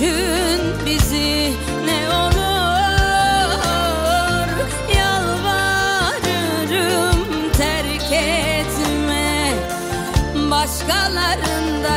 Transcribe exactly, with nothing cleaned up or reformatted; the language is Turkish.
düşün bizi ne olur, yalvarırım terk etme. Başkalarında